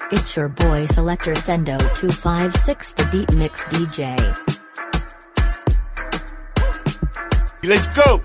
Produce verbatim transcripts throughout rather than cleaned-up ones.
It's your boy Selector Sendo two five six, the Beat Mix D J. Let's go!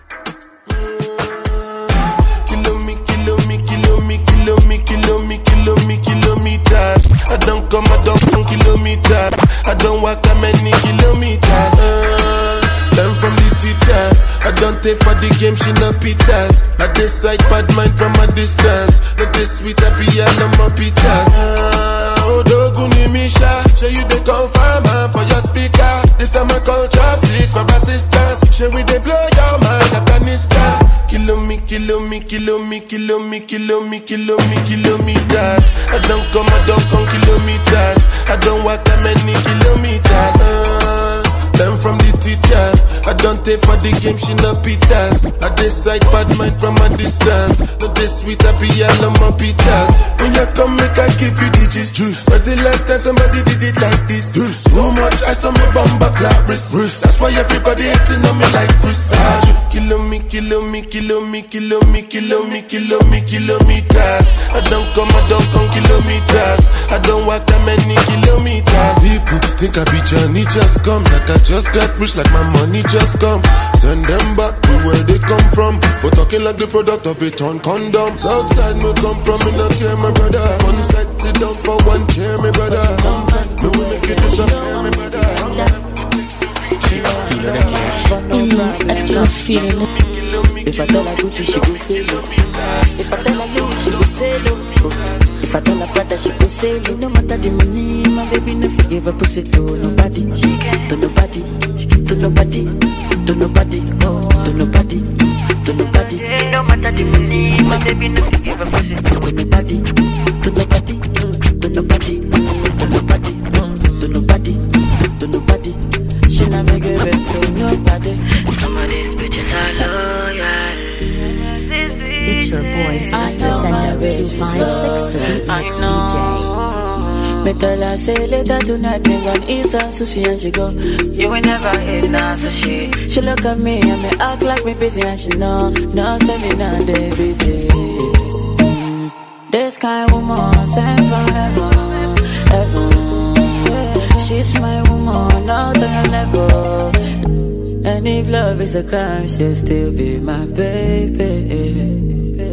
Kilo me, kilo me, kilo me, kilo me, kilo me, kilo me, kilometers. I don't come, I don't come kilometers. I don't walk that many kilometers. Uh, learn from the teacher. I don't take for the game, she no pitas. I decide bad mind from a distance. Not this sweet, happy, and no more pitas. Uh, oh, Doguni Misha, show you the confirm for your speaker. This time I call chopsticks for assistance. Show we they blow your mind, Afghanistan. Kilo me, kilo me, kilo me, kilo me, kilo me, kilo me, kilometers. I don't come, I don't come kilometers. I don't walk that many kilometers. Uh, learn from the teacher. I don't take for the game, she no pitas. I decide bad mind from a distance. Not this sweet, happy, and no more pitas. When you come, make I give you digits. Juice. When's the last time somebody did it like this? Juice. Too much ice on my bumper clap wrist. That's why everybody hating on me like Chris. Ah, kilo me, kilo me, kilo me, kilo me, kilo me, kilo me, kilometers. I don't come, I don't come kilometers. I don't walk that many kilometers. People think I be Johnny, just come. Like I just got rich, like my money just come. Send them back to where they come from. For talking like the product of a torn condom. Southside me come from, me not care, my brother. One side, sit down for one chair, my brother. Come back, me will make you disappear, my brother. If I tell her Gucci, she go say no. If I tell her Louis, she go say no. If I tell her Prada, she go say no. No matter the money, my baby no forgive her pussy to nobody, to nobody, to nobody, to nobody, to nobody, to nobody. No matter the money, my baby no forgive her pussy to nobody, to nobody, to nobody, to nobody, to nobody, to nobody. She never give it to nobody. Some of these bitches are loyal. It's your boy Selector Sendo two five six, the Beat Mix D J. Me tell her say later tonight me gon' eat some sushi and she go, you will never eat no sushi. She look at me and me act like me busy and she know, no say me not they busy. Mm, this kind woman sent from heaven, heaven. She's my woman, not on her level. And if love is a crime, she'll still be my baby.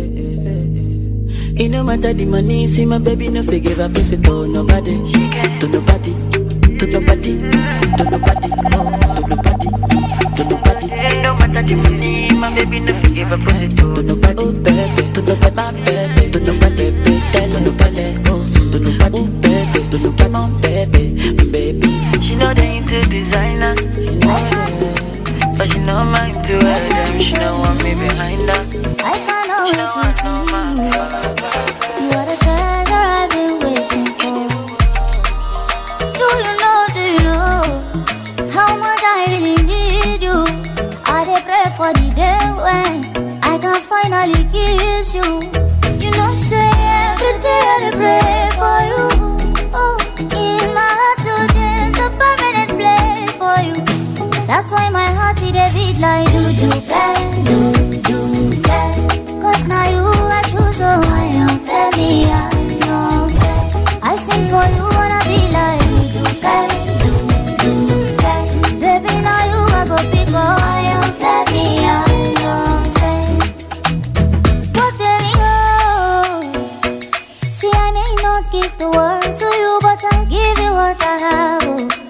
It no matter the money, see my baby no forgive her pussy to nobody, to nobody, to nobody, to nobody, to nobody, to nobody. It no matter the money, my baby no forgive her pussy to nobody, oh baby, to nobody, my baby, to nobody, baby, to nobody, to nobody, baby, to nobody, my baby, baby. She know they into designer, she know that, but she know mine to her them. She don't want me behind her. I can't always see. You are the treasure I've been waiting for. Do you know, do you know how much I really need you? I dey pray for the day when I can finally kiss you. You know, say every day I dey pray for you. Oh, in my heart today's a permanent place for you. That's why my heart it dey beat like do do do do do. Cause now you I choose, so I am baby, I am fair. I sing for you, wanna be like you do, okay, do, do, okay. Baby, now you I go pick up, I am baby, I am fair. What there we go. See, I may not give the word to you, but I'll give you what I have.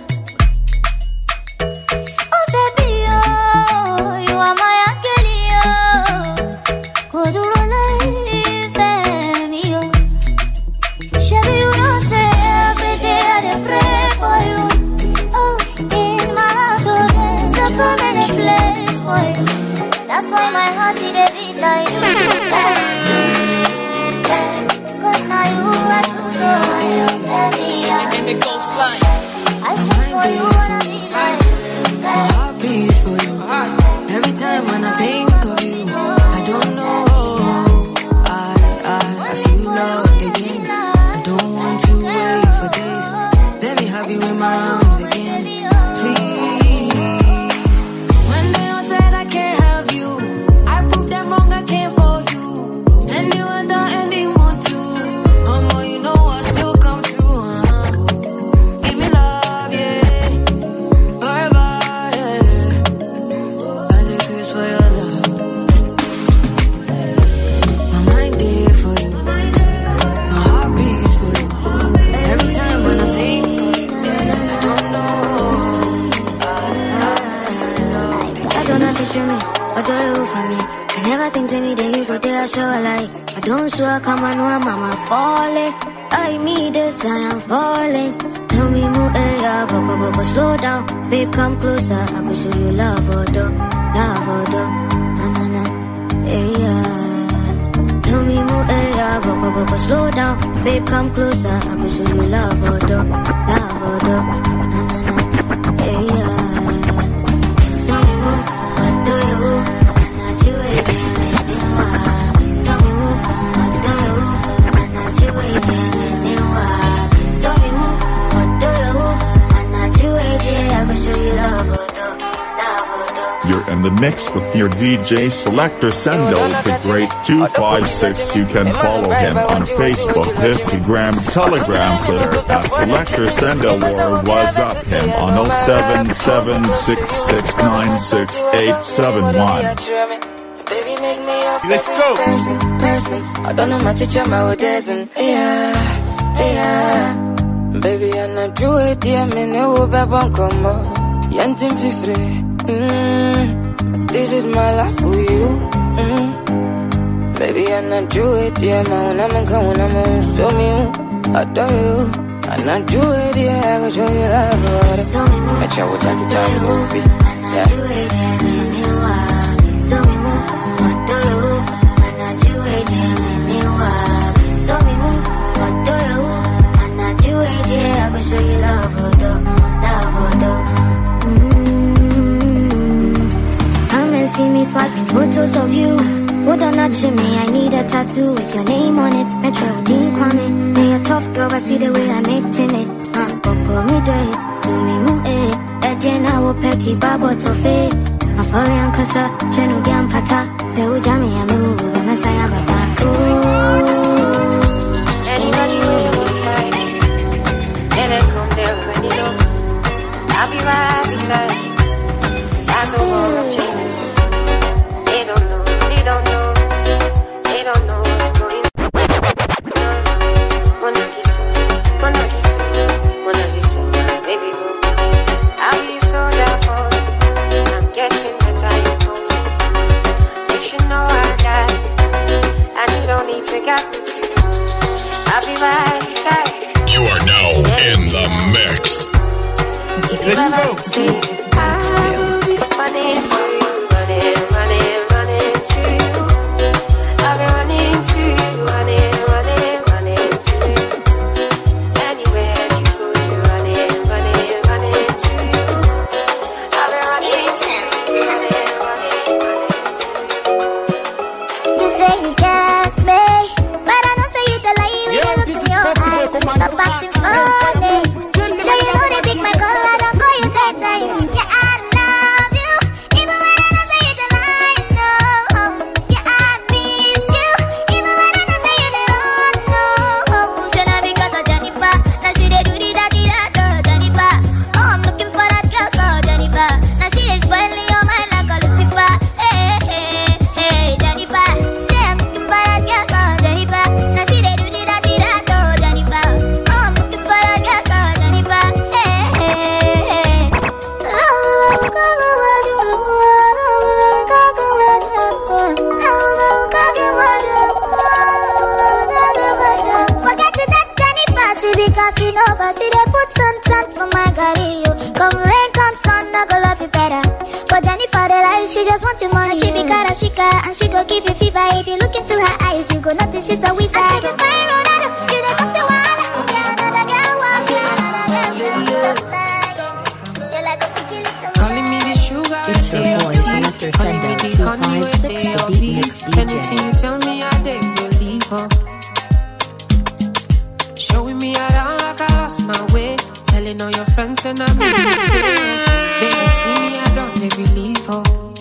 Oh, baby, oh, you are my that's why my heart is a beat like you. Cause now you are too so I am happy. And it goes like I sing for you and I be like you. My heart beats for you. Every time when I think of you, I don't know. I, I, I feel loved again. I don't want to wait for days. Let me have you in my arms again. Please. Come Don't show come on, mama falling. I need this, I am falling. Tell me more, eh, yeah, but, but, but, slow down. Babe, come closer, I can show you love or do, love or do. Na na na, eh, yeah. Tell me more, eh, yeah, but, but, but, slow down. Babe, come closer, I can show you love or do, love or do. Na na na, eh, yeah. Tell me more, what do you want? I'm not you again, let me want. Tell me more, what do you want? I'm not you again, let me want. Tell me more, what do you want? I'm not you again, I can show you love or do, love or do. You're in the mix with your D J Selector Sendo, the great two five six. You can follow him on Facebook, Instagram, Telegram, Twitter at Selector Sendo, or WhatsApp him on oh seven seven six six nine six eight seven one. Let's go. Person, person, I don't know my teacher, my doesn't. Yeah, yeah. Baby, I'm not do it, yeah, me no babon come on. Yantim fifre. Mm, this is my life for you. Mm. Baby, I'm not do it, yeah, man. I'm going, I'm on, show me you. I adore you. I'm not do it, yeah, I can show you love. Make sure we take the time, movie. Yeah. Show me more, what do you want? I'm not you again, let me want. Show me more, what do you want? I'm not you again, I can show you love or do, love or do. See me swiping photos of you. Hold on, not me. I need a tattoo with your name on it. Metro Dean Kwame. Hey, a tough girl, I see the way I make timid. I'm Popo me do it. Do me move it. Ejena wo petty babo to fit. My folly and kasa. Jenu gam pata. Se ujami ya move. Be mesaya baba. Ooh. Anybody will be tight. And I come there when you know. I'll be right beside you. I go home, I'm changing. They don't know, they don't know, they don't know what's going on. Wanna kiss you, wanna kiss you, wanna kiss you, baby boo. I'll be so down for you. I'm getting the time for you. You should know I got it, and you don't need to get me too. I'll be right beside you. You are now in the mix. Let's go. I'll be running to you, running, running. Stop acting funny. So you know they pick my call, I don't call you ten times. Yeah, I love you, even when I don't say it a lie, no. Yeah, I miss you, even when I don't say it at all, no. So now because of Jennifer, now she dey do the daddy that oh Jennifer. Oh, I'm looking for that girl called Jennifer. Now she is spoiling your mind like a Lucifer. Hey, hey, hey, Jennifer. Say I'm looking for that girl called Jennifer. Now she dey do the daddy that oh Jennifer. Because you know, but she dey put sun sun for my body. Come rain, come sun, I go love you better. But Jennifer, the lies, she just want your money. She be cara chica, and she go give you fever. If you look into her eyes, you go notice she's a wizard. I take it fine, Ronaldo, you dey pass your wall. Yeah, another girl walk, yeah, another girl stop lying. They like a tequila, so Calling me the sugar. It's your boy Selector Sendo two five six, the Beat Mix D J. Anything you tell me, I didn't believe her. Showing me around like I lost my way. Telling all your friends and I'm in the Baby, see me, I don't they believe her.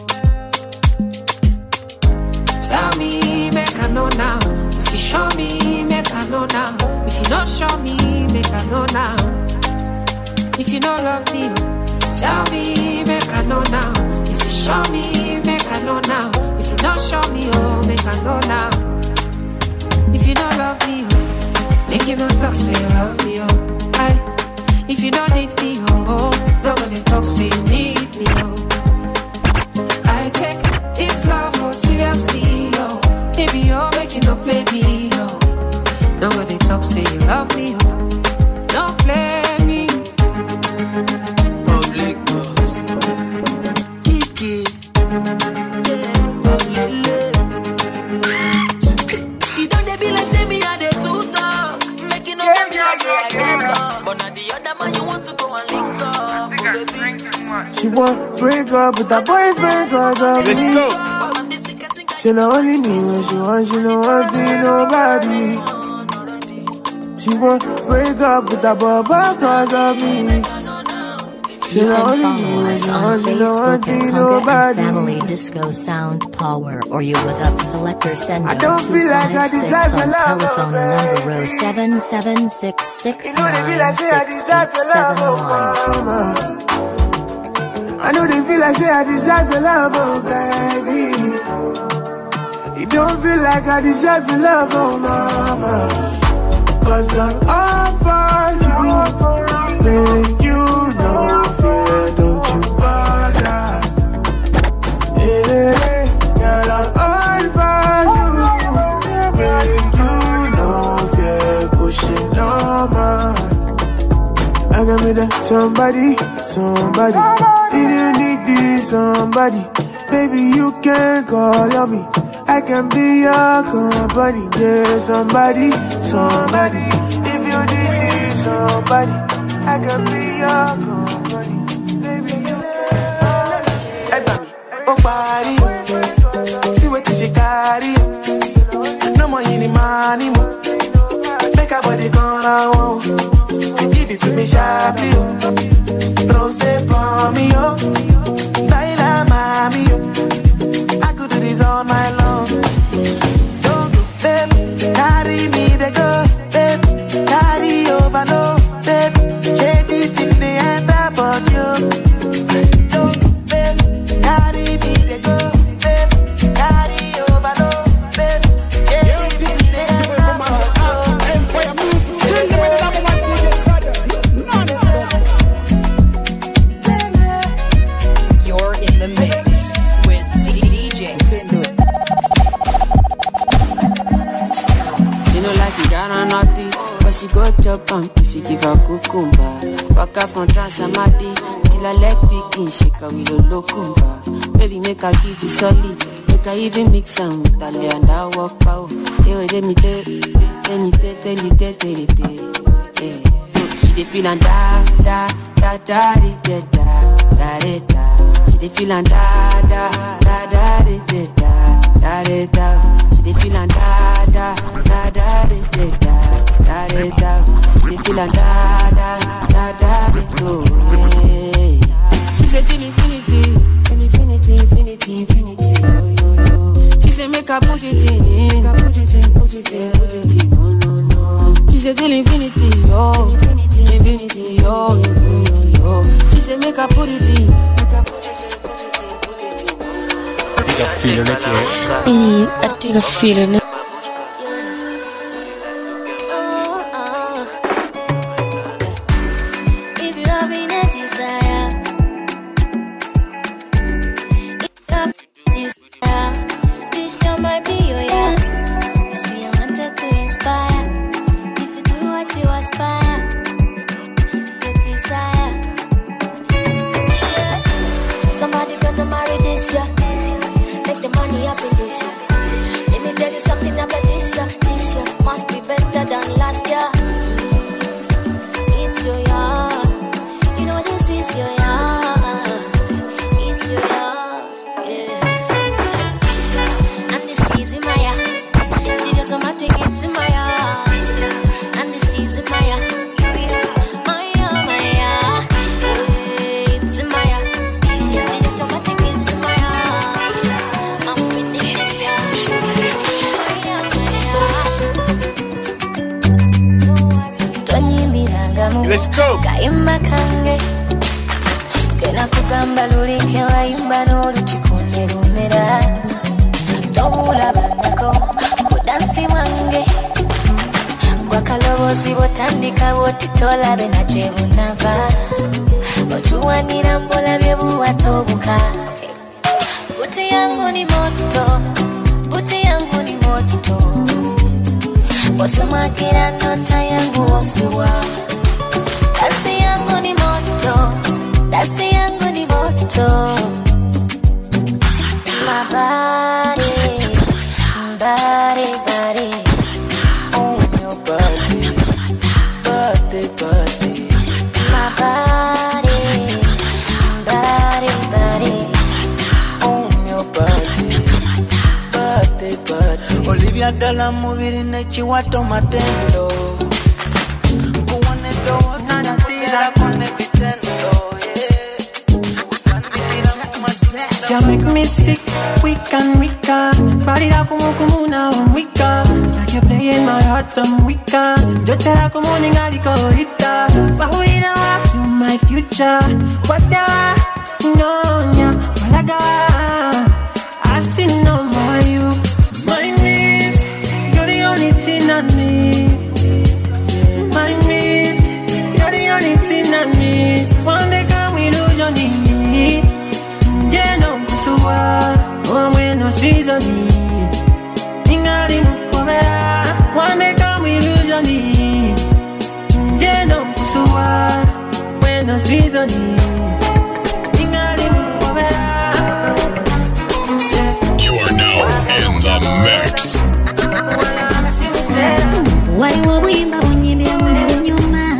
Tell me, make I know now. If you show me, make I know now. If you don't show me, make I know now. If you don't love me, tell me, make I know now. If you show me, make I know now. If you don't show me, oh, make I know now. If you don't love me, oh, make you no talk, say you love me, oh. Aye. If you don't need me, oh, oh, nobody talk, say you need me, oh. I take this love more seriously, oh. Baby, you're making no play me, talk, say you love me, oh. Don't play me. Public boss. Kiki. Yeah. Oh, lele. You don't they be like say me a the tutor. Making up be like say I get love. But now the other man you want to go and link up. Oh, baby. She want break up with that boyfriend cause of Let's me. go. She not only me when she want, she don't want to nobody. She want break up with that boy cause of me. She You not can only me follow when us she on want, she don't want Facebook to at Hunger and nobody. Family Disco Sound Power or you was up Selector Sendo I don't feel like I two five six deserve your on love, telephone oh, number baby. seven seven six six You know they feel nine like say I six deserve eight your love, seven oh one. mama. I know they feel like say I deserve your love, oh baby. It don't feel like I deserve your love, oh mama. Cause I'm all for you, baby, you know fear, don't you bother. Yeah, girl, I'm all for you, baby, you know fear, pushing no man. I got me that somebody, somebody. If you need this somebody, baby, you can call on me. I can be your company. Yeah, somebody, somebody. If you need this somebody, I can be your company. Baby, you can. Hey, baby, oh, body. See what you carry. No more any money, more. Make a body gonna want. Give it to me sharply, oh. Rose for me, oh. Baila, mami, oh. I could do this all night long. Don't go, babe. Carry me, they go, babe. Carry over, no, babe. Shake it in the end, but you. Don't go, babe. Carry me, they go, babe. Carry over, no, babe. Shake it in the end, but You're in the mix with D J. She no like it, got on naughty, but she go chop and if you give her cucumber. Walk up from Transamadi, till I leg picking, shake her with a locumba. Baby, make her give you solid, make her even mix am with a lay and I walk out. Hey, wait, let me tell, let me tell, tell you, tell, tell you, tell you. She dey feel and da, da, da, da, da, da, da, da, da. She dey feel and da, da, da, da, da, da, da, da. She dey feel and da, da, da, da, da, da, da, da. She dey feel and da, da, da, da, da. She said till infinity, infinity, infinity, infinity. Oh, yo, yo. She said make her put it in, put it in, put it in, put it in. No, no, no. She said till infinity, oh, infinity, infinity, oh, infinity, oh. She said make her put it in, make her put it in, put it in, put it in. Mm, I think I feel it. If you having a desire, if you have desire, this song might be your year. See, I wanted to inspire you to do what you aspire. Your desire. Somebody gonna marry this year. Make the money happen this year. Let me tell you something about this year. This year must be better than last year. It's your year. You know this is your year. It's your year. Yeah. And this is in my year. Till automatic it's in my year. And this is in my year. My year, my year. It's in my year. Till automatic it's in my year. I'm winning this year. My year, my year. Let's go. Kaimba kange Kena kugamba lulike waimba n'olutikone lumera Tobula bandako Kudansi wange Gwakalobozi botandika boti tolabe na jebunava Botuwanira mbola byebuwa tobuka Buti yangu ni moto Buti yangu ni moto Wasumakira nota yangu osua. Dasi yangu ni moto, dasi yangu ni moto. My body, body, body. On your body, body, body. My body, body, body. On your body, body, body. Olivia Dalla mubiri nechiwato matendo. Kuwane doa sana tira kone vitendo. You make me sick, weak and weaker. Parira como como una weaker. It's like you're playing my heart, I'm weaker. Yo te da como un engárico ahorita. Bajo y no, you're my future. What the? No, yeah, walaga. I see no more you. My miss, you're the only thing I need. My miss, you're the only thing I need. One day can we lose your need? Yeah, no, so what? Oh, when no season need. Ingari mukobera. One day can we lose your need? Yeah, no, so what? When no season need. Ingari mukobera. You are now in the mix. Why wabimba unyibia mune vinyuma?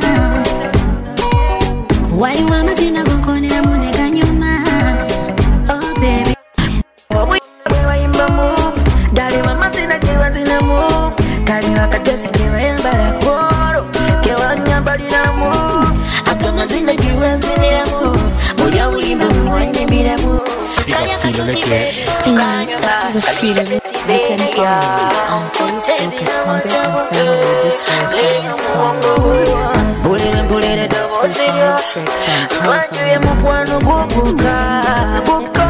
Why wamazina gukonera mune kanyuma? Oh baby. Wewe imba mu, dali mama tina kiwa tina mu, kali wakatesi kiwa yambara koro, kiwa nyambari na mu, akama zina kiwa zina mu, mulia uimba mu wanyibira mu, kaya kasuti baby, kanya ba, kaya kasuti baby, bulele bulele dobo zilio, wanjuye mukwano bubuka, buka.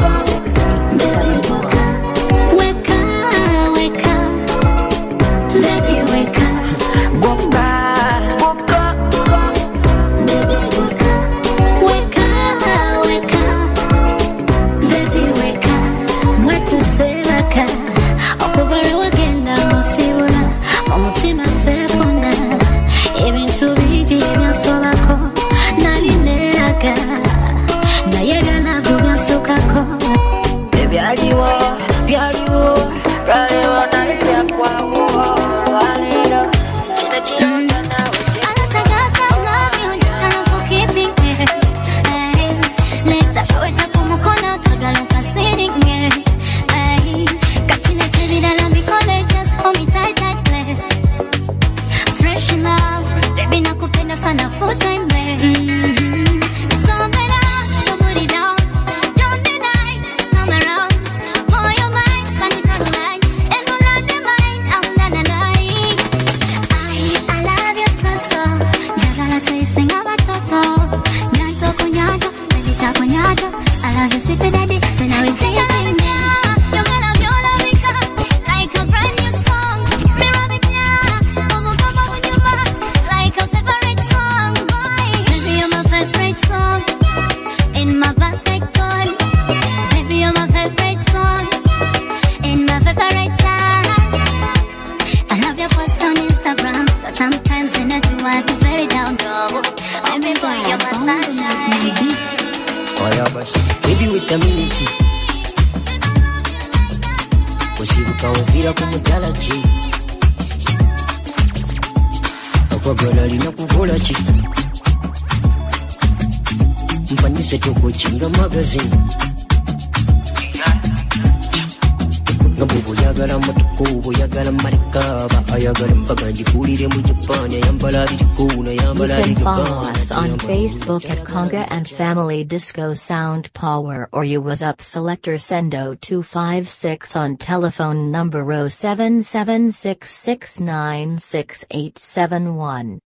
You can follow us on Facebook at Conga and Family Disco Sound Power, or you was up Selector Sendo two five six on telephone number oh seven seven six six nine six eight seven one.